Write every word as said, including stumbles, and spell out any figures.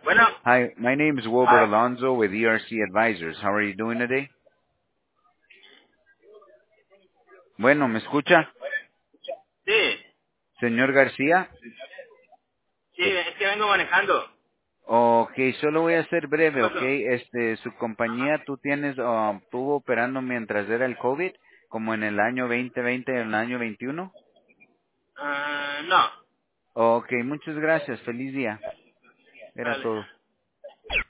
Bueno, Hi, my name is Wilbur Alonso with E R C Advisors. How are you doing today? Bueno, ¿me escucha? sí, Señor García. sí, es que vengo manejando. Ok, solo voy a ser ¿Qué breve, ok. pasó? Este, su compañía, tú tienes, um, estuvo operando mientras era el COVID, como en el año veinte veinte, en el año veintiuno. Ah, no. Ok, muchas gracias. Feliz día. Era Vale. todo.